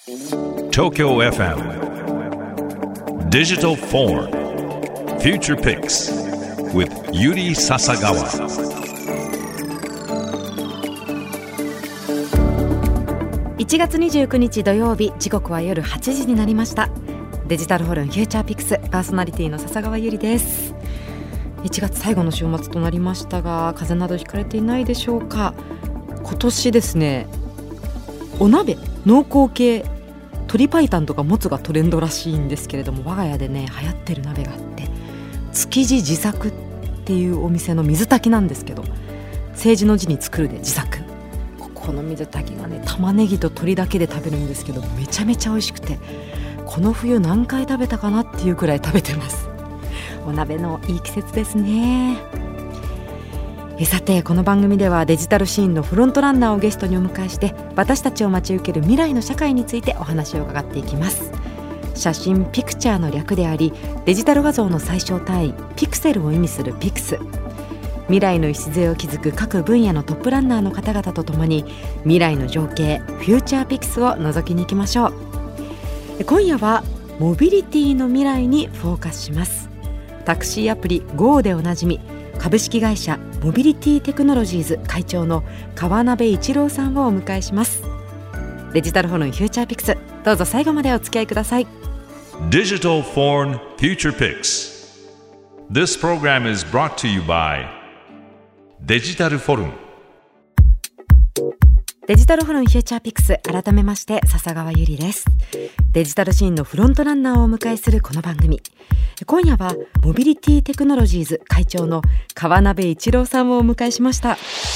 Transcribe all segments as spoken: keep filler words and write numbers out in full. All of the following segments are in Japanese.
Tokyo エフエム Digital Forum Future Picks with Yuri Sasagawa。 いちがつにじゅうくにち土曜日、時刻は夜はちじになりました。デジタルフォルムフューチャーピクス、パーソナリティの笹川ゆりです。いちがつ最後の週末となりましたが、風邪などひかれていないでしょうか。今年ですね、お鍋、濃厚系鶏白湯とかもつがトレンドらしいんですけれども、我が家でね流行ってる鍋があって、築地自作っていうお店の水炊きなんですけど、政治の字に作るで自作。この水炊きがね、玉ねぎと鶏だけで食べるんですけど、めちゃめちゃ美味しくて、この冬何回食べたかなっていうくらい食べてます。お鍋のいい季節ですね。えさて、この番組ではデジタルシーンのフロントランナーをゲストにお迎えして、私たちを待ち受ける未来の社会についてお話を伺っていきます。写真ピクチャーの略であり、デジタル画像の最小単位ピクセルを意味するピクス。未来の礎を築く各分野のトップランナーの方々とともに、未来の情景フューチャーピクスを覗きに行きましょう。今夜はモビリティの未来にフォーカスします。タクシーアプリ ゴー でおなじみ、株式会社モビリティテクノロジーズ会長の川鍋一郎さんをお迎えします。デジタルフォルムフューチャーピクス、どうぞ最後までお付き合いください。 Digital Forum Future Picks。 This program is brought to you by デジタルフォルム。 デジタルフォルムフューチャーピクス、改めまして笹川ゆりです。デジタルシーンのフロントランナーをお迎えするこの番組、今夜はモビリティテクノロジーズ会長の川鍋一郎さんをお迎えしました。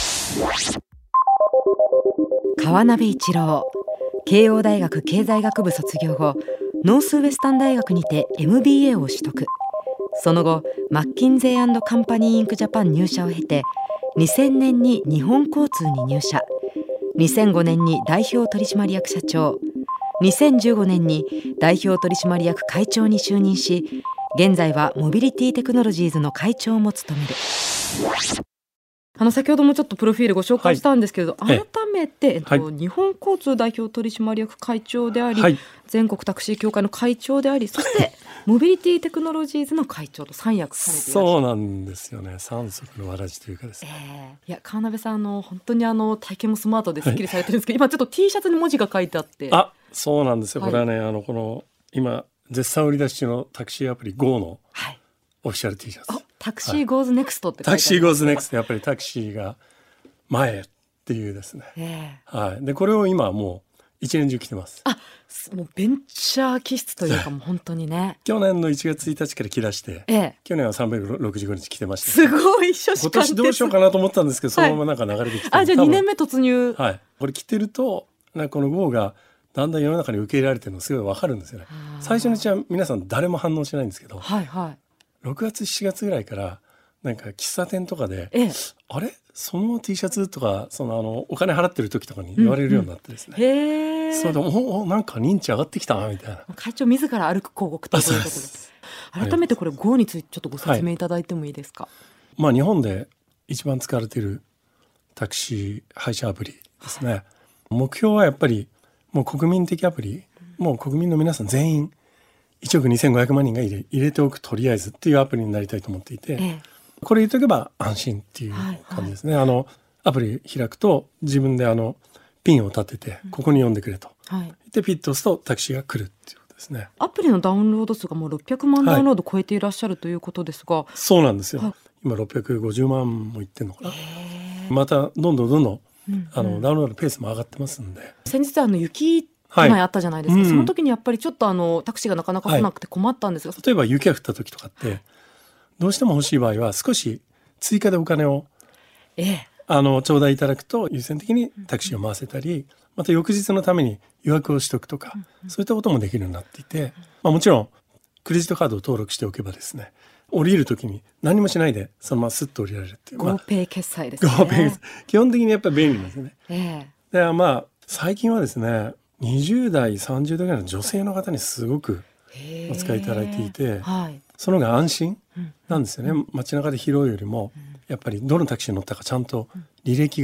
川鍋一郎、慶応大学経済学部卒業後、ノースウェスタン大学にて エムビーエー を取得。その後マッキンゼー&カンパニーインクジャパン入社を経て、にせんねんに日本交通に入社、にせんごねんに代表取締役社長、にせんじゅうごねんに代表取締役会長に就任し、現在はモビリティテクノロジーズの会長も務める。あの先ほどもちょっとプロフィールご紹介したんですけれど、はい、改めて、えっとはい、日本交通代表取締役会長であり、はい、全国タクシー協会の会長であり、そしてモビリティテクノロジーズの会長とさん役されていらっしゃる。 そうなんですよね。三足のわらじというかですね、 えー、いや川鍋さん、あの本当にあの体型もスマートですっきりされてるんですけど、はい、今ちょっと T シャツに文字が書いてあって。 あ、そうなんですよ、はい、これはね、あのこの今絶賛売り出し中のタクシーアプリ ゴー のオフィシャル T シャツ、はい、 タクシー ゴーズネクストって書いてある、 タクシー ゴーズネクスト、やっぱりタクシーが前っていうですね、えーはい、でこれを今もう一年中着てます。 あ、もうベンチャー気質というか、もう本当にね去年のいちがつついたちから着出して、ええ、去年はさんびゃくろくじゅうごにち着てました。 すごい初志貫徹。 今年どうしようかなと思ったんですけど、そのままなんか流れてきて、はい、 あ、じゃあにねんめ突入。 はい、これ着てるとなんかこの ゴー がだんだん世の中に受け入れられてるのすごいわかるんですよね。最初のうちは皆さん誰も反応しないんですけど、はいはい、ろくがつしちがつぐらいからなんか喫茶店とかで、ええ、あれその T シャツとか、そのあのお金払ってる時とかに言われるようになってですね、うんうん、へー、それでおなんか認知上がってきたなみたいな。 会長自ら歩く広告ということで、改めてこれ ゴー についてちょっとご説明いただいてもいいですか。はい、 まあ、日本で一番使われているタクシー配車アプリですね。はい、目標はやっぱりもう国民的アプリ、もう国民の皆さん全員いちおくにせんごひゃくまんにんが入れ、入れておくとりあえずっていうアプリになりたいと思っていて、ええ、これ言っておけば安心っていう感じですね。はいはい、あのアプリ開くと自分であのピンを立ててここに呼んでくれと、うん、はい、でピッと押すとタクシーが来るっていうことですね。 アプリのダウンロード数がもうろっぴゃくまんダウンロード超えていらっしゃるということですが、はい、 そうなんですよ。はい、今ろっぴゃくごじゅうまんもいってんのかな。またどんどんどんどん、うんうん、あのダウンロードペースも上がってますんで。 先日あの雪被害あったじゃないですか。はい、その時にやっぱりちょっとあのタクシーがなかなか来なくて困ったんですが、はい、 例えば雪が降った時とかってどうしても欲しい場合は少し追加でお金を、ええ、あの頂戴いただくと優先的にタクシーを回せたり、うんうん、また翌日のために予約をしておくとか、うんうん、そういったこともできるようになっていて、まあ、もちろんクレジットカードを登録しておけばですね、降りる時に何もしないでそのままスッと降りられるっていう、 まあ、GoPay 決済ですね。 GoPay 基本的にやっぱり便利なんですね。ええ、でまあ最近はですねにじゅうだいさんじゅうだいぐらいの女性の方にすごくお使いいただいていて、はい、その方が安心なんですよね。うん、街中で拾うよりも、うん、やっぱりどのタクシーに乗ったかちゃんと履歴が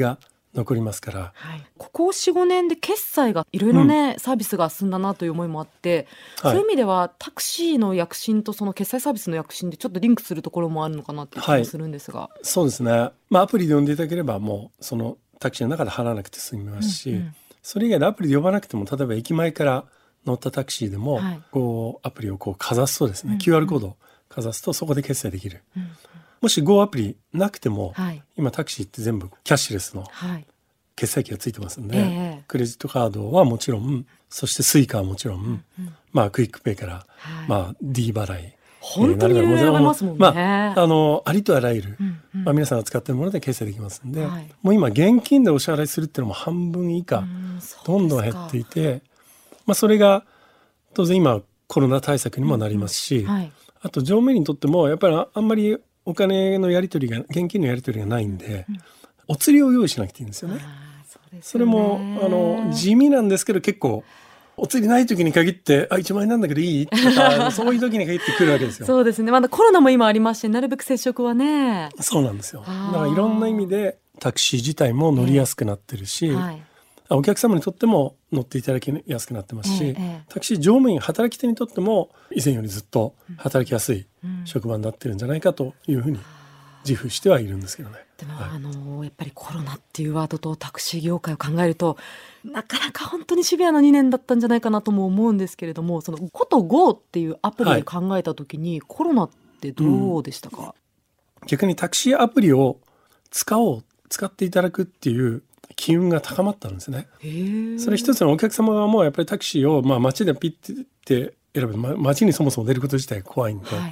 残りますから、 はい、ここ よん,ご 年で決済がいろいろね、うん、サービスが進んだなという思いもあって、はい、そういう意味ではタクシーの躍進とその決済サービスの躍進でちょっとリンクするところもあるのかなっていう気がするんですが、はい、 そうですね、まあ、アプリで呼んでいただければもうそのタクシーの中で払わなくて済みますし、うんうん、それ以外でアプリで呼ばなくても例えば駅前から乗ったタクシーでも、はい、こうアプリをこうかざすとですね、うんうん、キューアール コードをかざすとそこで決済できる、うんうん、もし Go アプリなくても、はい、今タクシーって全部キャッシュレスの決済機がついてますんで、はい、クレジットカードはもちろん、そしてスイカはもちろん、うんうん、まあクイックペイから、はい、まあ D 払い、 本当にいろいろ選べますもんね。 まあ、あのありとあらゆる、うんうん、まあ、皆さんが使っているもので決済できますんで、はい、もう今現金でお支払いするっていうのも半分以下どんどん減っていて、まあ、それが当然今コロナ対策にもなりますし、うんうん、はい、あと乗務員にとってもやっぱりあんまりお金のやり取りが現金のやり取りがないんで、うん、お釣りを用意しなくていいんですよね。そうですよね。それもあの地味なんですけど結構お釣りない時に限ってあいちまん円なんだけどいいとかそういう時に限ってくるわけですよ。 そうですね。まだコロナも今ありましてなるべく接触はね。 そうなんですよ。だからいろんな意味でタクシー自体も乗りやすくなってるし、えーはい、お客様にとっても乗っていただきやすくなってますし、えーえー、タクシー乗務員働き手にとっても以前よりずっと働きやすい職場になってるんじゃないかというふうに自負してはいるんですけどね。 でも、はい、あのやっぱりコロナっていうワードとタクシー業界を考えるとなかなか本当にシビアなにねんだったんじゃないかなとも思うんですけれども、そのこと Go っていうアプリで考えた時に、はい、コロナってどうでしたか？ うん、逆にタクシーアプリを使おう使っていただくっていう機運が高まったんですね。へそれ一つのお客様側もやっぱりタクシーをまあ街でピッて選ぶ、ま、街にそもそも出ること自体怖いんで、はいはい、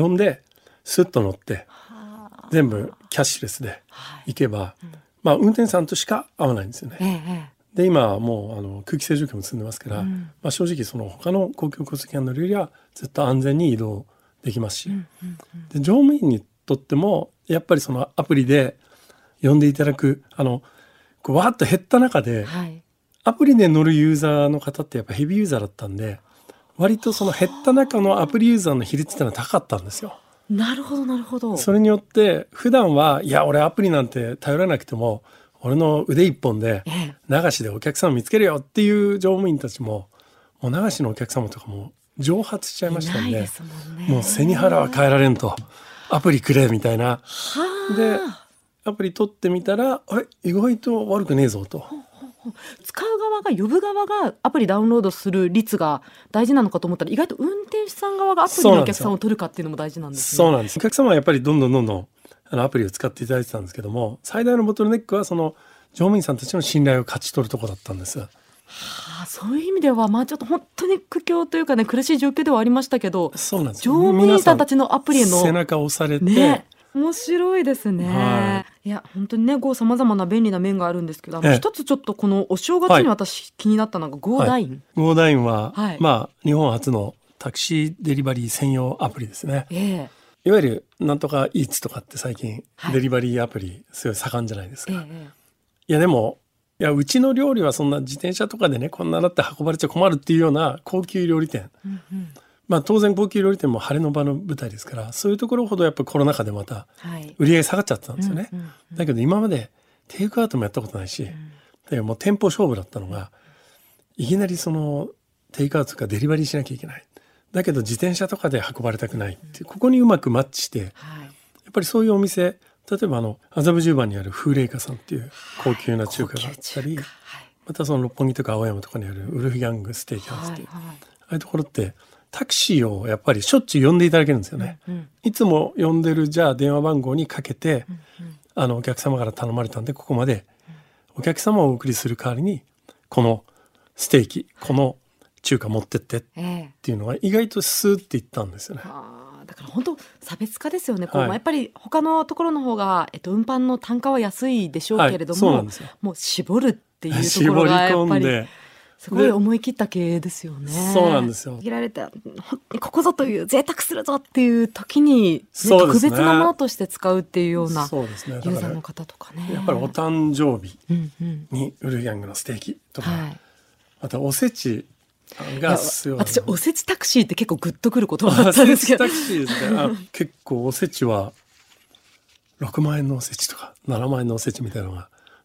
呼んでスッと乗って全部キャッシュレスで行けば、はいうん、まあ運転手さんとしか会わないんですよね。ええ、で今はもうあの空気清浄機も積んでますから、うんまあ、正直その他の公共交通機関のよりはずっと安全に移動できますし、うんうんうん、で乗務員にとってもやっぱりそのアプリで呼んでいただくあのこうわーっと減った中で、はい、アプリで乗るユーザーの方ってやっぱヘビーユーザーだったんで割とその減った中のアプリユーザーの比率ってのは高かったんですよ。 なるほどなるほど。 それによって普段はいや俺アプリなんて頼らなくても俺の腕一本で流しでお客様見つけるよっていう乗務員たちももう流しのお客様とかも蒸発しちゃいましたん で, で、ね、もう背に腹は変えられんとアプリくれみたいなでアプリ取ってみたらあれ意外と悪くねえぞと。 使う側が呼ぶ側がアプリダウンロードする率が大事なのかと思ったら意外と運転手さん側がアプリのお客さんを取るかっていうのも大事なんですね。 そうなんです。お客様はやっぱりどんどんどんどんあのアプリを使っていただいてたんですけども最大のボトルネックはその乗務員さんたちの信頼を勝ち取るところだったんです。はあ、そういう意味ではまあちょっと本当に苦境というかね苦しい状況ではありましたけどそうなんです。 乗務員さんたちのアプリへの背中を押されて、 ね、面白いですね。はい、いや本当にね Go 様々な便利な面があるんですけど、あの一つちょっとこのお正月に私気になったのが Go ダイン、 はい、Go ダインは、はい、まあ日本初のタクシーデリバリー専用アプリですね。えー、いわゆるなんとかイーツとかって最近、はい、デリバリーアプリすごい盛んじゃないですか。えー、いやでもいやうちの料理はそんな自転車とかでねこんなだって運ばれちゃ困るっていうような高級料理店、うんうんまあ、当然高級料理店も晴れの場の舞台ですからそういうところほどやっぱりコロナ禍でまた売り上げ下がっちゃってたんですよね。はいうんうんうん、だけど今までテイクアウトもやったことないし、うん、でもう店舗勝負だったのがいきなりそのテイクアウトとかデリバリーしなきゃいけないだけど自転車とかで運ばれたくないっていうここにうまくマッチして、はい、やっぱりそういうお店例えばあの麻布十番にある風鈴華さんっていう高級な中華があったり、はい、またその六本木とか青山とかにあるウルフギャングステーキハウスっていう、はいはい、ああいうところってタクシーをやっぱりしょっちゅう呼んでいただけるんですよね。うんうん、いつも呼んでるじゃあ電話番号にかけて、うんうん、あのお客様から頼まれたんでここまでお客様をお送りする代わりにこのステーキこの中華持ってってっていうのが意外とスーっていったんですよね。えー、 あだから本当差別化ですよね。こう、はい、やっぱり他のところの方が、えっと、運搬の単価は安いでしょうけれども、はい、もう絞るっていうところがやっぱりすごい思い切った経営ですよね。 そうなんですよ。 切られたここぞという贅沢するぞっていう時に、ね、特別なものとして使うっていうようなユーザーの方とかね。 やっぱりお誕生日にウルフギャングのステーキとか、うんうん、またおせちがすごい。 私おせちタクシーって結構グッとくる言葉だったんですけど。 おせちタクシーですね。あ結構おせちはろくまん円のおせちとかななまん円のおせちみたいなのが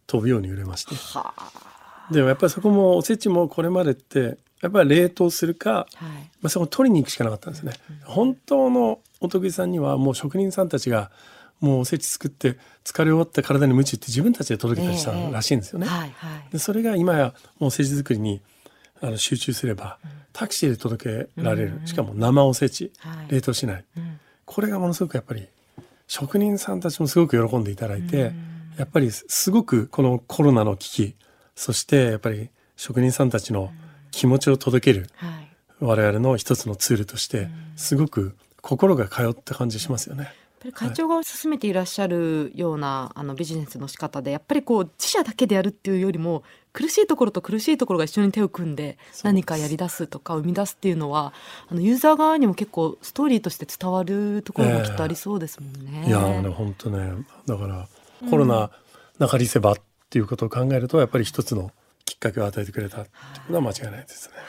飛ぶように売れまして、 はでもやっぱりそこもおせちもこれまでってやっぱり冷凍するか、 あ、はい、 まあ、そこ取りに行くしかなかったんですね、うん、本当のお得意さんにはもう職人さんたちがもうおせち作って疲れ終わって体に鞭打って自分たちで届けたりしたらしいんですよね、 えーはいはい、 でそれが今やもうおせち作りにあの集中すれば、うん、タクシーで届けられる、うん、しかも生おせち、はい、冷凍しない、うん、これがものすごくやっぱり職人さんたちもすごく喜んでいただいて、うん、やっぱりすごくこのコロナの危機、そしてやっぱり職人さんたちの気持ちを届ける、うん、はい、我々の一つのツールとしてすごく心が通った感じしますよね。 やっぱり会長が進めていらっしゃるような、はい、あのビジネスの仕方でやっぱりこう自社だけでやるっていうよりも苦しいところと苦しいところが一緒に手を組んで何かやり出すとか生み出すっていうのはあのユーザー側にも結構ストーリーとして伝わるところもきっとありそうですもんね。 えー、いやーね本当ね、だからコロナなかりせばっていうことを考えるとやっぱり一つのきっかけを与えてくれたっていうことは間違いないですね。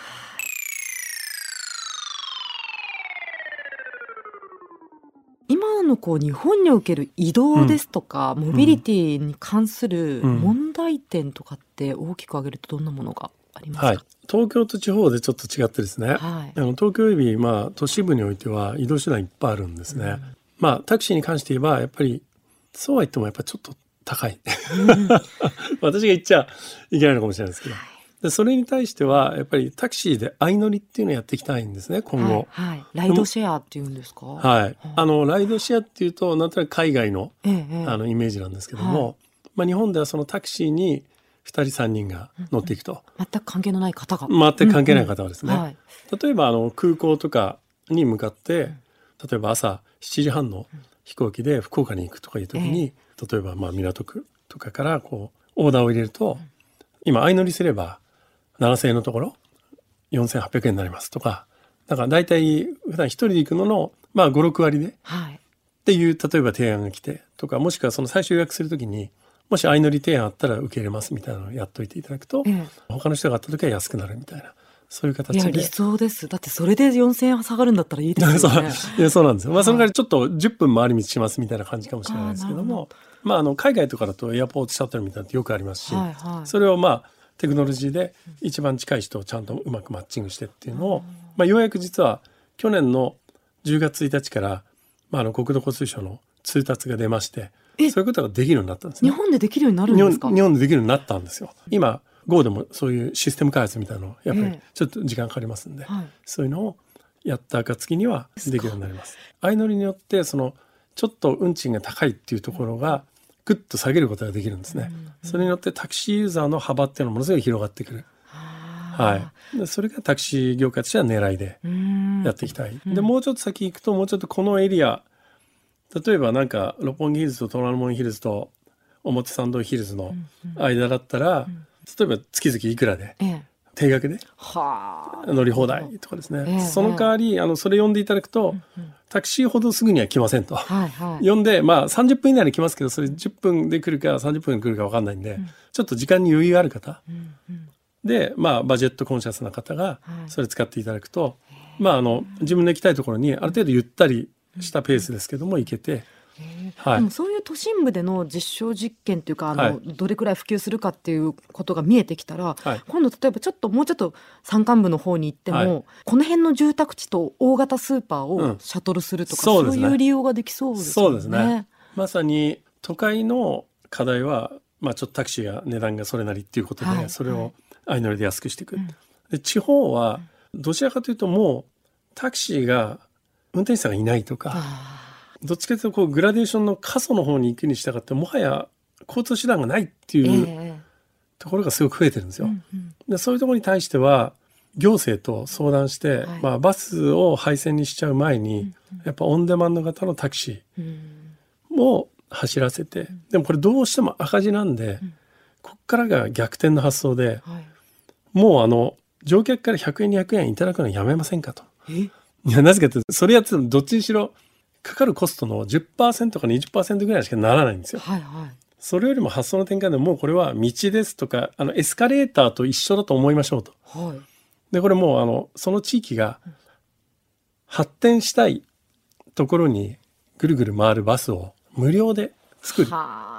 今のこう日本における移動ですとか、うん、モビリティに関する問題点とかって大きく挙げるとどんなものがありますか？はい、 東京と地方でちょっと違ってですね、はい、あの東京より、まあ、都市部においては移動手段いっぱいあるんですね、うん、まあタクシーに関して言えばやっぱりそうは言ってもやっぱりちょっと高い、うん、私が言っちゃいけないのかもしれないですけど、でそれに対してはやっぱりタクシーで相乗りっていうのをやっていきたいんですね今後、 はいはい、ライドシェアっていうんですか？ はい、あのライドシェアっていうとなんとなく海外の、ええ、あのイメージなんですけども、はい、まあ、日本ではそのタクシーにふたりさんにんが乗っていくと、 うん、全く関係のない方が全く関係ない方はですね、うんうんはい、例えばあの空港とかに向かって、うん、例えば朝しちじはんの飛行機で福岡に行くとかいう時に、ええ、例えばまあ港区とかからこうオーダーを入れると、うん、今相乗りすればななせんえんのところよんせんはっぴゃくえんになりますとか、だから大体普段一人で行くののまあご、ろくわりで、はい、っていう例えば提案が来てとか、もしくはその最初予約するときにもし相乗り提案あったら受け入れますみたいなのをやっといていただくと、ええ、他の人があった時は安くなるみたいな、そういう形で。 いや理想です。だってそれでよんせんえん下がるんだったらいいですよね。 そういやそうなんですよ、まあ、その代わりちょっとじゅっぷん回り道しますみたいな感じかもしれないですけども、あまあ、あの海外とかだとエアポートシャトルみたいなのってよくありますし、はいはい、それをまあテクノロジーで一番近い人をちゃんとうまくマッチングしてっていうのを、まあ、ようやく実は去年のじゅうがつついたちから、まあ、あの国土交通省の通達が出まして、そういうことができるようになったんですね。 日本でできるようになるんですか？ 日本、日本でできるようになったんですよ。今 Go でもそういうシステム開発みたいなのやっぱりちょっと時間かかりますんで、えーはい、そういうのをやった暁にはできるようになります。相乗りによってそのちょっと運賃が高いっていうところがグッと下げることができるんですね、うんうん、それによってタクシーユーザーの幅っていうのものすごい広がってくる、はい、でそれがタクシー業界としては狙いでやっていきたい、うん、でもうちょっと先行くともうちょっとこのエリア、例えばなんか六本木ヒルズと虎ノ門ヒルズと表参道ヒルズの間だったら、うんうん、例えば月々いくらで、ええ、定額で乗り放題とかですね、ええ、その代わりあのそれ呼んでいただくと、うんうん、タクシーほどすぐには来ませんと、はいはい、呼んで、まあ、さんじゅっぷん以内に来ますけどそれじゅっぷんで来るかさんじゅっぷんで来るか分かんないんで、うん、ちょっと時間に余裕がある方、うんうん、で、まあ、バジェットコンシャスな方がそれ使っていただくと、はい、まあ、あの自分の行きたいところにある程度ゆったりしたペースですけども行けて、はい、でもそういう都心部での実証実験というかあの、はい、どれくらい普及するかっていうことが見えてきたら、はい、今度例えばちょっともうちょっと山間部の方に行っても、はい、この辺の住宅地と大型スーパーをシャトルするとか、うん、そうですね、そういう利用ができそうですよね。そうですね、まさに都会の課題は、まあ、ちょっとタクシーが値段がそれなりっていうことで、はい、それを相乗りで安くしていく、うん、で地方はどちらかというともうタクシーが運転手さんがいないとか、どっちかというとこうグラデーションの過疎の方に行くにしたがってもはや交通手段がないっていうところがすごく増えてるんですよ、えーうんうん、でそういうところに対しては行政と相談して、はい、まあ、バスを廃線にしちゃう前に、うんうん、やっぱオンデマンド型のタクシーも走らせて、うん、でもこれどうしても赤字なんで、うん、こっからが逆転の発想で、はい、もうあの乗客からひゃくえんにひゃくえんいただくのやめませんかと。えいやなぜかというとそれやってもどっちにしろかかるコストの じゅっパーセント か にじゅっパーセント ぐらいしかならないんですよ、はいはい、それよりも発想の転換でもうこれは道ですとかあのエスカレーターと一緒だと思いましょうと、はい、でこれもうあのその地域が発展したいところにぐるぐる回るバスを無料で作る、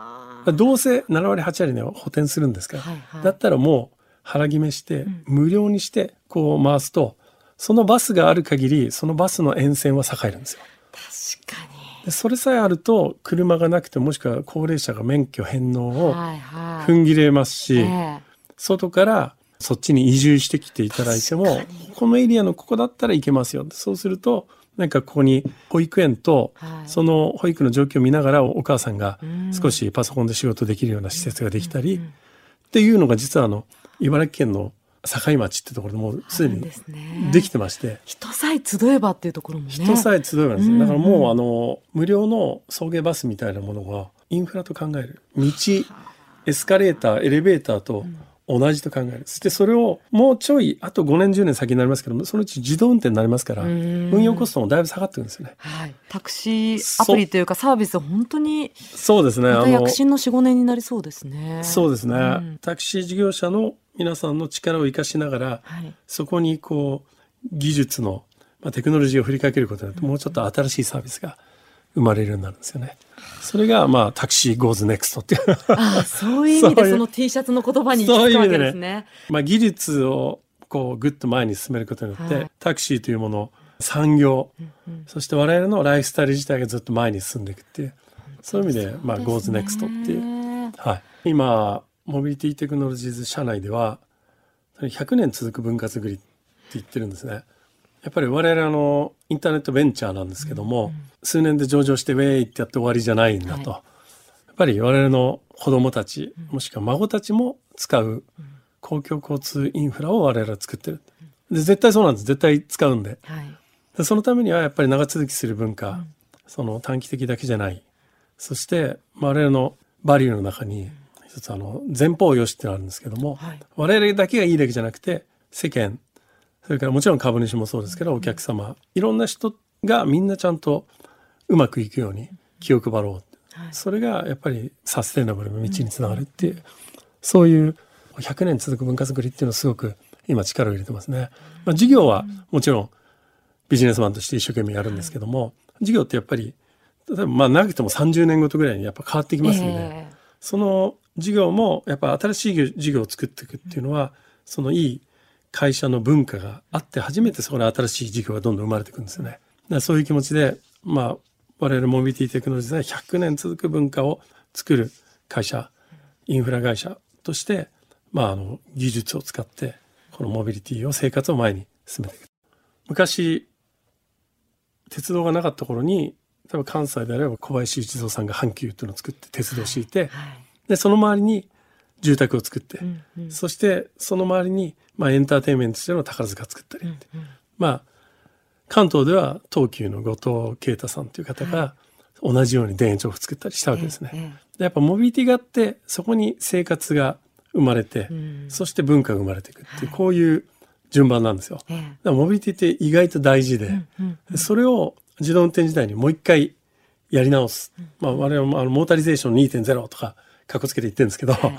どうせななわりはちわりね補填するんですから、 はいはい、 だったらもう腹決めして、無料にしてこう回すと、そのバスがある限りそのバスの沿線は栄えるんですよ。 確かに。 でそれさえあると車がなくて、もしくは高齢者が免許返納を踏ん切れますし、 はいはい、 外からそっちに移住してきていただいても、このエリアのここだったら行けますよ。そうするとなんかここに保育園とその保育の状況を見ながらお母さんが少しパソコンで仕事できるような施設ができたりっていうのが、実はあの茨城県の境町ってところでもうすでにできてまして、 人さえ集えばっていうところもね、 人さえ集えばですね、だからもうあの無料の送迎バスみたいなものがインフラと考える、道エスカレーターエレベーターと同じと考える。そしてそれをもうちょいあとごねんじゅうねん先になりますけども、そのうち自動運転になりますから、運用コストもだいぶ下がってくるんですよね。 はい、タクシーアプリというかサービス、本当にそうですね、 また躍進の よん,ご 年になりそうですね。 そうですね、うん、タクシー事業者の皆さんの力を生かしながら、はい、そこにこう技術の、まあ、テクノロジーを振りかけることによって、もうちょっと新しいサービスが生まれるようになるんですよね。それがまあタクシー goes next っていうああ、そういう意味でその T シャツの言葉に聞くわけですね。ね、 まあ、技術をこうぐっと前に進めることによって、はい、タクシーというもの、産業、うんうん、そして我々のライフスタイル自体がずっと前に進んでいくっていう、そういう意味で、まあ、goes next っていう、はい、今モビリティテクノロジーズ社内ではひゃくねん続く分割繰りって言ってるんですね。やっぱり我々あのインターネットベンチャーなんですけども、うんうん、数年で上場してウェイってやって終わりじゃないんだと、はい、やっぱり我々の子どもたち、もしくは孫たちも使う公共交通インフラを我々は作ってる。で絶対そうなんです。絶対使うんで、はい、でそのためにはやっぱり長続きする文化、うん、その短期的だけじゃない、そして我々のバリューの中に一つあの前方よしってあるんですけども、はい、我々だけがいいだけじゃなくて世間、それからもちろん株主もそうですけど、お客様、いろんな人がみんなちゃんとうまくいくように気を配ろう、はい、それがやっぱりサステイナブルの道につながるっていう、うん、そういうひゃくねん続く文化づくりっていうのをすごく今力を入れてますね。まあ、事業はもちろんビジネスマンとして一生懸命やるんですけども、はい、事業ってやっぱり例えばまあ長くてもさんじゅうねんごとぐらいにやっぱ変わってきますので、えー、その事業もやっぱ新しい事業を作っていくっていうのは、そのいい会社の文化があって初めてそこで新しい事業がどんどん生まれていくんですよね。だからそういう気持ちで、まあ、我々モビリティテクノロジーではひゃくねん続く文化を作る会社、インフラ会社として、まあ、あの技術を使ってこのモビリティを生活を前に進めていく。昔鉄道がなかった頃に、例えば関西であれば小林一三さんが阪急というのを作って鉄道を敷いて、はいはい、でその周りに住宅を作って、うんうん、そしてその周りに、まあ、エンターテインメントとしての宝塚を作ったり、うんうん、まあ関東では東急の後藤啓太さんという方が同じように田園調布作ったりしたわけですね。はい、でやっぱモビリティがあってそこに生活が生まれて、うん、そして文化が生まれていくっていう、こういう順番なんですよ。だからモビリティって意外と大事で、うんうんうん、それを自動運転時代にもう一回やり直す、まあ、我々もあのモータリゼーション にてんゼロ とかかっこつけて言ってるんですけど、はい、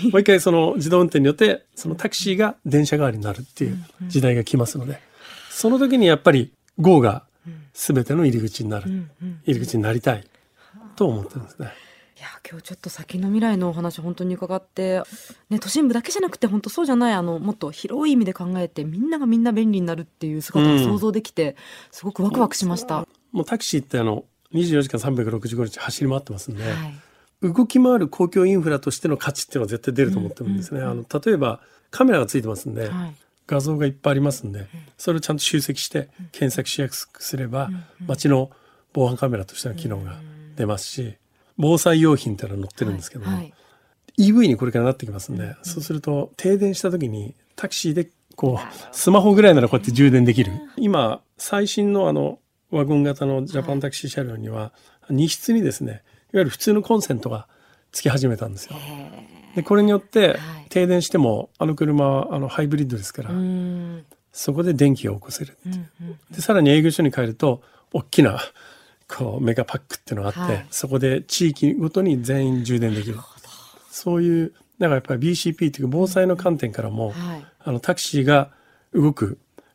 もう一回その自動運転によってそのタクシーが電車代わりになるっていう時代が来ますので、その時にやっぱり Go が全ての入り口になる、入り口になりたいと思ってるんですね。 いや今日ちょっと先の未来のお話本当に伺って、ね、都心部だけじゃなくて本当そうじゃない、あのもっと広い意味で考えてみんながみんな便利になるっていう姿を想像できて、うん、すごくワクワクしました。 もうタクシーってあのにじゅうよじかんさんびゃくろくじゅうごにち走り回ってますんで、はい、動き回る公共インフラとしての価値っていうのは絶対出ると思ってるんですね。うんうんうん、あの例えばカメラがついてますんで、はい、画像がいっぱいありますんで、それをちゃんと集積して検索しやすくすれば、うんうん、街の防犯カメラとしての機能が出ますし、防災用品っていうのが載ってるんですけども、はいはい、イーブイ にこれからなってきますんで、うんうん、そうすると停電した時にタクシーでこうスマホぐらいならこうやって充電できる。今最新のあのワゴン型のジャパンタクシー車両には荷室にですね、いわゆる普通のコンセントがつき始めたんですよ。でこれによって停電してもあの車はあのハイブリッドですから、そこで電気を起こせるっていう。でさらに営業所に帰ると大きなこうメガパックっていうのがあって、はい、そこで地域ごとに全員充電できる。そういうだからやっぱり ビーシーピー という防災の観点からも、はい、あのタクシーが動く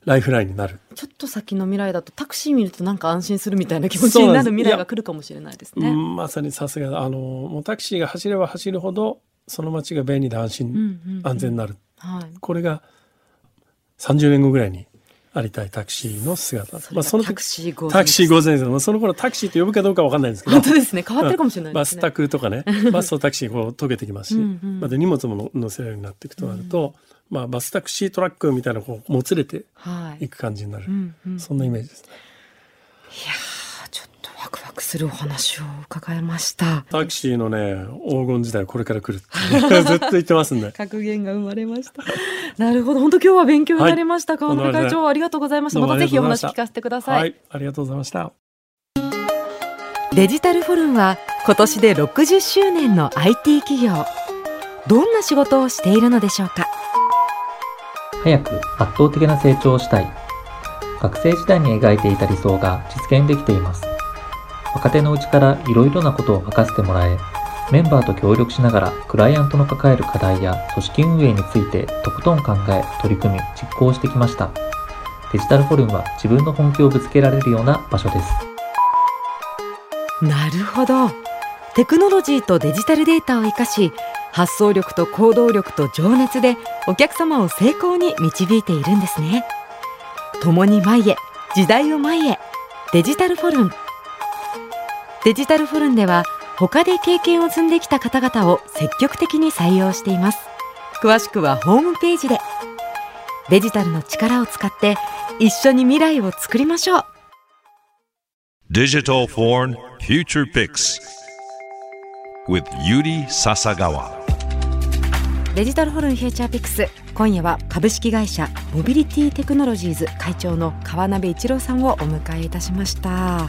ライフラインになる。 ちょっと先の未来だとタクシー見るとなんか安心するみたいな気持ちになる未来が来るかもしれないですね。 まさにさすがあのもうタクシーが走れば走るほどその街が便利で安心、うんうんうん、安全になる、はい、これがさんじゅうねんごぐらいにありたいタクシーの姿。 それがタクシーゴーゼン、 タクシーゴーゼンです。その頃タクシーと呼ぶかどうかわかんないんですけど。 本当ですね。変わってるかもしれないですね。 バスタクとかね、バスとタクシーこう溶けてきますし、うんうん、また荷物も乗せられるようになっていくとなると、うん、まあバスタクシートラックみたいなこうもつれていく感じになる、はいうんうん、そんなイメージですね。 いやー、ちょっとワクワクするお話を伺いました。 タクシーのね黄金時代これから来るってずっと言ってますんで。 格言が生まれました。なるほど、本当今日は勉強になりました。はい、川辺会長ありがとうございました。またぜひお話聞かせてください。 はい、ありがとうございました。 デジタルフォルンは今年でろくじゅっしゅうねんの アイティー 企業。どんな仕事をしているのでしょうか。 早く圧倒的な成長をしたい。学生時代に描いていた理想が実現できています。若手のうちからいろいろなことを任せてもらえ、メンバーと協力しながらクライアントの抱える課題や組織運営についてとことん考え取り組み実行してきました。デジタルフォルンは自分の本気をぶつけられるような場所です。 なるほど。テクノロジーとデジタルデータを生かし、発想力と行動力と情熱でお客様を成功に導いているんですね。共に前へ、時代を前へ。デジタルフォルン。デジタルフォルンでは他で経験を積んできた方々を積極的に採用しています。詳しくはホームページで。デジタルの力を使って一緒に未来を作りましょう。 Digital Foreign Future Picks with Yuri Sasagawa。 デジタルフォルンフューチャーピックス、今夜は株式会社モビリティテクノロジーズ会長の川辺一郎さんをお迎えいたしました。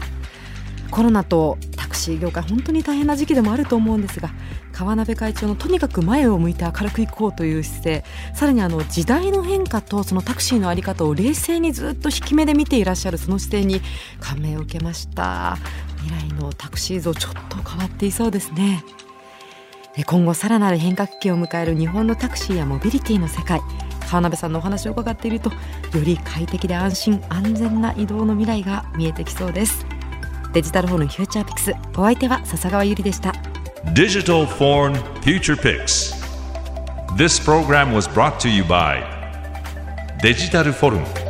コロナとタクシー業界本当に大変な時期でもあると思うんですが、川辺会長のとにかく前を向いて明るくいこうという姿勢、さらにあの時代の変化とそのタクシーの在り方を冷静にずっと引き目で見ていらっしゃるその姿勢に感銘を受けました。未来のタクシー像ちょっと変わっていそうですね。今後さらなる変革期を迎える日本のタクシーやモビリティの世界、川辺さんのお話を伺っていると、より快適で安心安全な移動の未来が見えてきそうです。デジタルフォルンフューチャーピックス、お相手は笹川ゆりでした。 Digital Foreign Future Picks. This program was brought to you by デジタルフォルン。